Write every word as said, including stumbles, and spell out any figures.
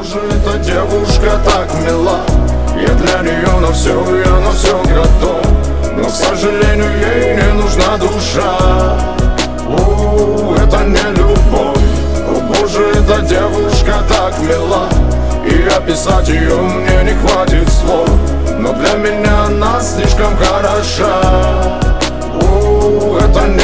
боже, эта девушка так мила. Я для нее на все, я на все готов. Но, к сожалению, ей не нужна душа. У, это не любовь. О боже, эта девушка так мила, и описать ее мне не хватит слов. Но для меня она слишком хороша. У, это не